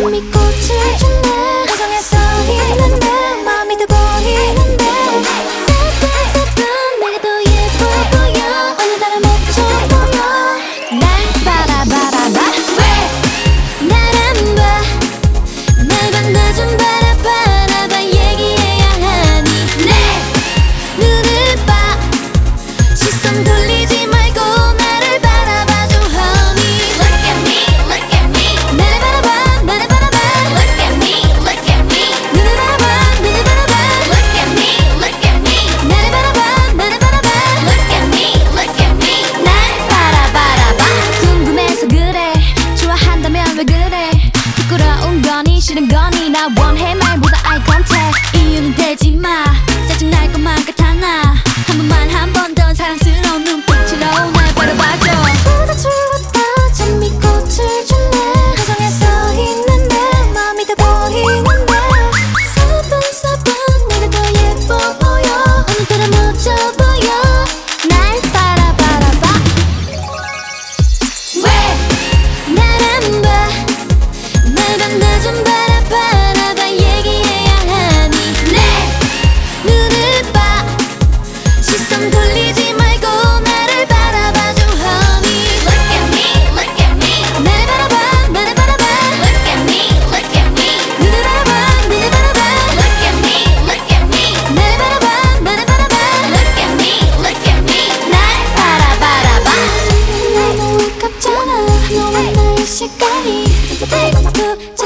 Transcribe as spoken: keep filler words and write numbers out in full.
준비 꽃을 줬네. 표정에서 있는 내 마음이 더 보이는데 세븐 세븐 내가 더 예뻐 보여. 오늘따라 멋져 보여. 날 바라바라봐. 왜 날 안 봐. 날 만나 좀 바라바라봐. 얘기해야 하니 내 눈을 봐. 시선 돌리지 말고 나를 바라봐줘 honey. Look at me, look at me. 나를 바라봐, 나를 바라봐. Look at me, look at me. 눈을 바라봐, 눈을 바라봐. Look at me, look at me. 나를 바라봐, 나를 바라봐. Look at me, look at me. 날 바라바라봐. 궁금해서 그래. 좋아한다면 왜 그래. 부끄러운 거니 싫은 거니 나 원해 말보다 eye contact. 이유는 되지 마. 짜증날 것만 같아 나. 한 번만 한 번 더 사랑스러운 눈빛으로 날 바라봐줘. 보다 추웠다 장미꽃을 줬네. 표정에서 있는 내 마음이 더 보이는데 사분사분 내가 더 예뻐 보여. 오늘따라 멋져 보여. 날 바라바라봐. 왜 날 안 봐. 날 만나 좀 바라바라봐. 얘기해야 하니 내 눈을 봐. 시선 돌리지 말고 나를 바라봐줘 honey. Look at me, look at me. 나를 바라봐, 나를 바라봐. Look at me, look at me. 눈을 바라봐, 눈을 바라봐. Look at me, look at me. 나를 바라봐, 나를 바라봐. Look at me, look at me. 날 바라바라봐. 너무 아깝잖아 너와 나의 시간이.